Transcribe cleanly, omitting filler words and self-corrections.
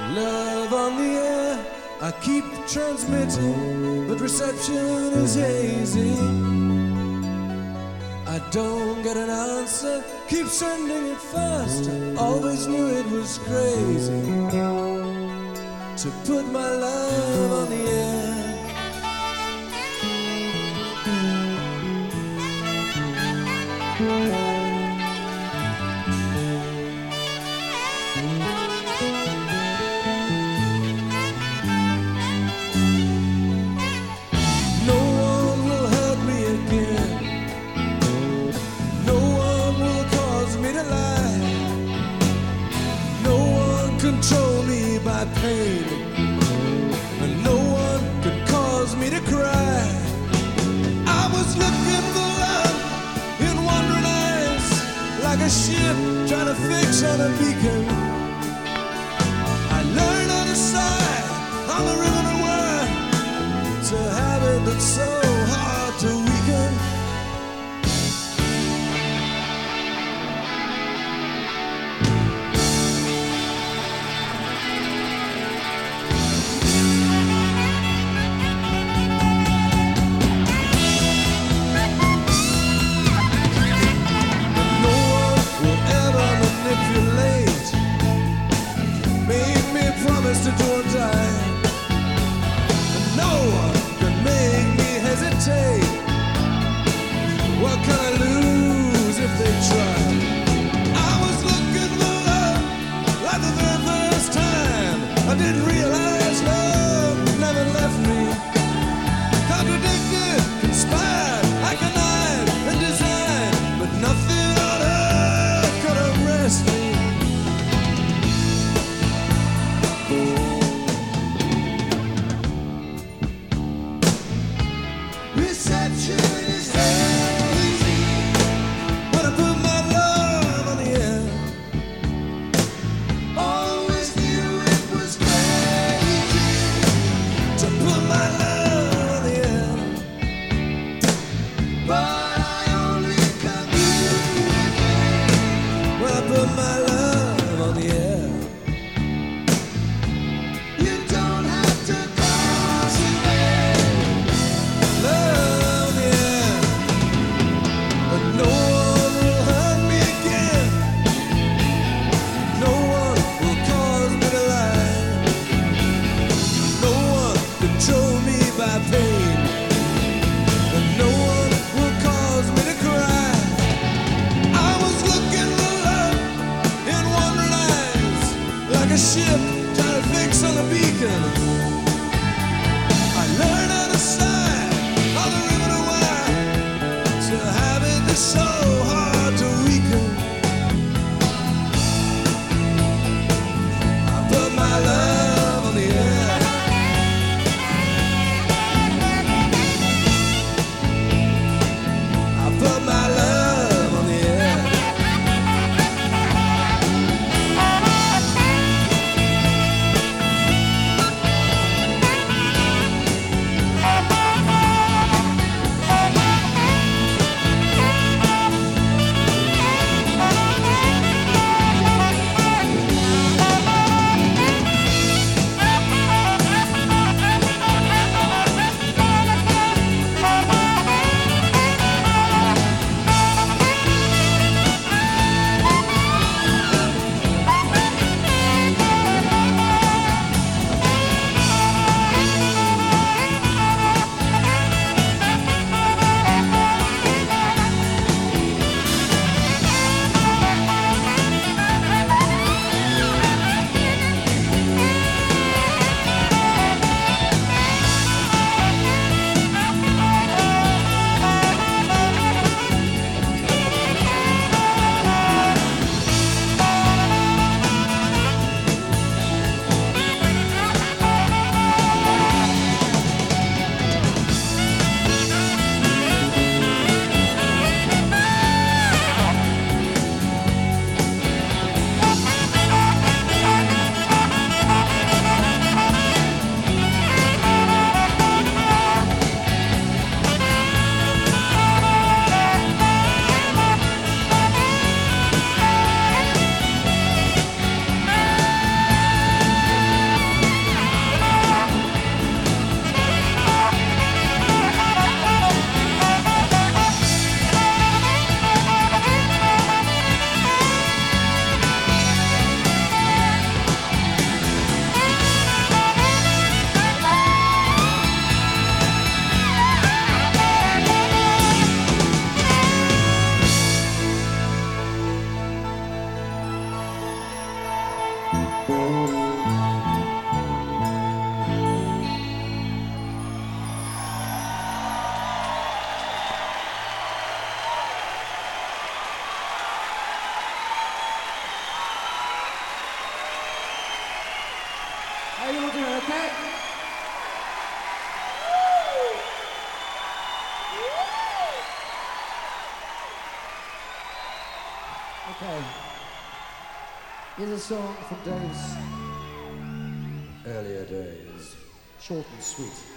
Love on the air, I keep transmitting, but reception is hazy. I don't get an answer, keep sending it fast. I always knew it was crazy to put my love on the air. Control me by pain, and no one can cause me to cry. I was looking for love in wandering eyes, like a ship trying to fix on a beacon. I learned how to sigh on the river and wine, to have it that's so hard to weaken. To do or die, no one can make me hesitate. What can I lose if they try? I was looking for love like the very first time. I didn't realize love never left me. Contradicted, conspired, I connived and designed, but nothing on earth could arrest me. Reception is hazy when I put my love on the air. Always knew it was crazy to put my love on the air, but I only communicate when I put my love on the air. You don't have to consummate love, yeah, but no one will hurt me again. No one will cause me to lie. No one control me by pain, and no one will cause me to cry. I was looking for love in wandering eyes, like a ship trying to fix on a beacon. I learned how to sigh on the river to wine, to have it that's so hard to weaken. I put my love on the air. I put my love on the air. Okay. Here's a song from Dave's earlier days. Short and sweet.